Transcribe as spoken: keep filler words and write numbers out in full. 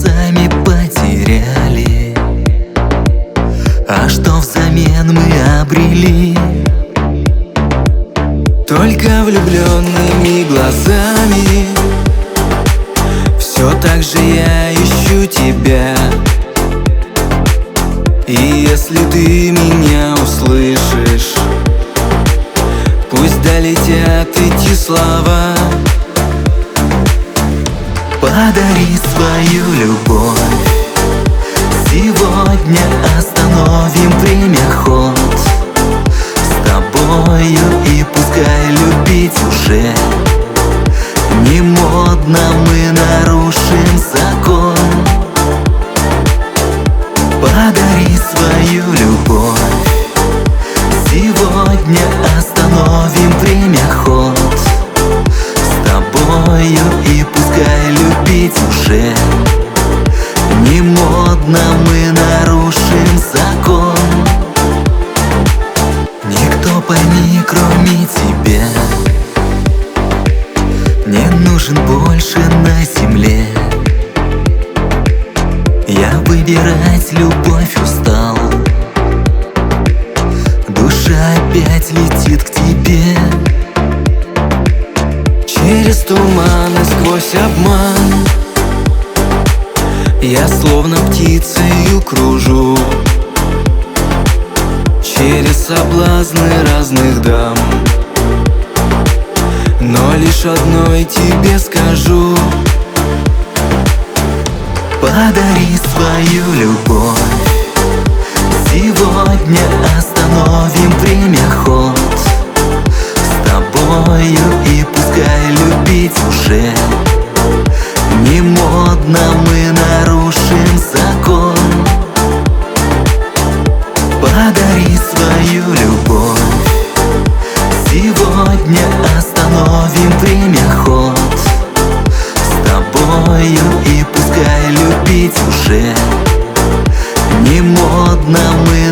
сами потеряли, а что взамен мы обрели? Только влюбленными глазами все так же я ищу тебя. И если ты меня услышишь, пусть долетят эти слова. Подари свою любовь, сегодня остановим время ход с тобою, и пускай любить уже не модно, мы нарушим закон. Подари свою любовь, сегодня остановим время ход с тобою, и пускай любить уже не модно, мы нарушим закон. Никто пойми, кроме тебя, не нужен больше на земле. Я выбирать любовь устал, душа опять летит к тебе. Через туман и сквозь обман я словно птицею кружу, через соблазны разных дам, но лишь одной тебе скажу: подари свою любовь, сегодня остановим время ход с тобою, и пускай любить уже не модно, мы нарушим закон. Подари свою любовь, сегодня остановим время ход с тобою, и пускай любить уже не модно, мы